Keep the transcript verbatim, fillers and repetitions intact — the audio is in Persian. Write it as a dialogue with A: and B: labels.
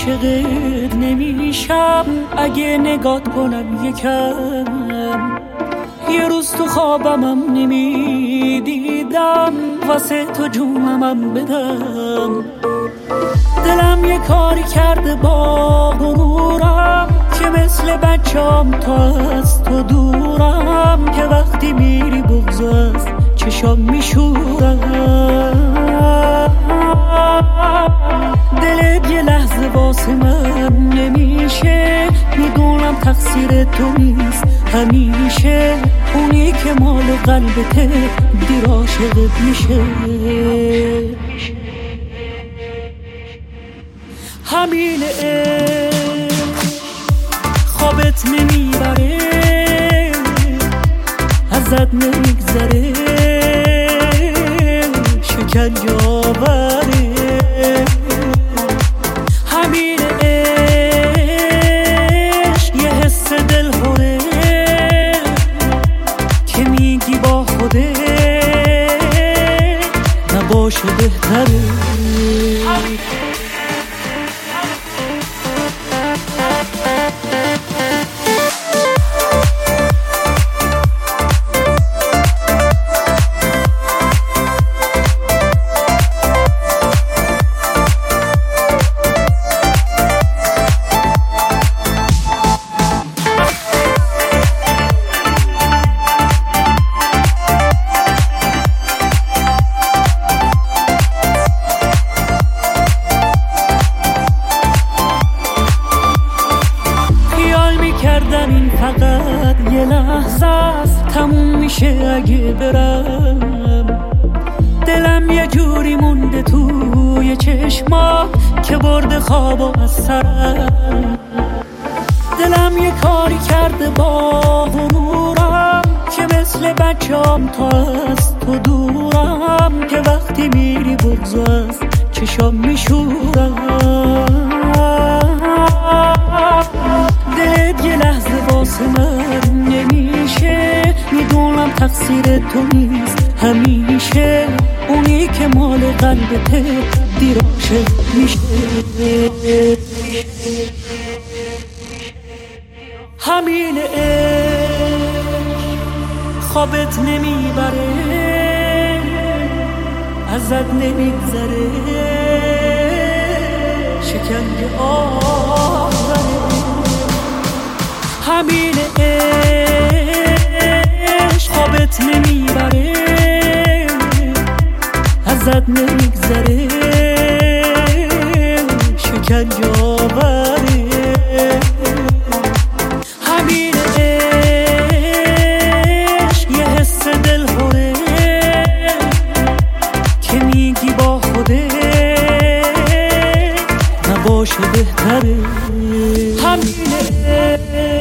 A: عاشقت نمیشم اگه نگات کنم یکم. یه روز تو خوابمم نمیدیدم واسه تو جونمم بدم. دلم یه کاری کرده با غرورم که مثل بچه‌ام تا از تو دورم، که وقتی میری بغض از چشام میشورم. دلت یه لحظه واسه من نمیشه، میدونم تقصیر تو نیست همیشه. اونی که مال قلبته دیر عاشقت میشه. همینه خوابت نمیبره، ازت نمیگذره، شکنجه آوره. همینه عشق یه حس دلهوره که میگی با خوده نباشه بهتره. کردم این فقط یه لحظه است، تموم میشه اگه برم. دلم یه جوری مونده توی چشما که برده خوابو از سرم. دلم یه کاری کرده با غرورم که مثل بچه‌ام تا از تو دورم، که وقتی میری بغض از چشام میشورم. دلت یه لحظه واسه من نمیشه، میدونم تقصیر تو نیست همیشه. اونی که مال قلبته دیر عاشق میشه. همینه خوابت نمیبره، ازت نمیگذره، شکنجه آوره. همینه عشق خوابت نمیبره، ازت نمیگذره، شکنجه آوره. همینه عشق یه حس دلهوره که میگی با خوده نباشه بهتره. همینه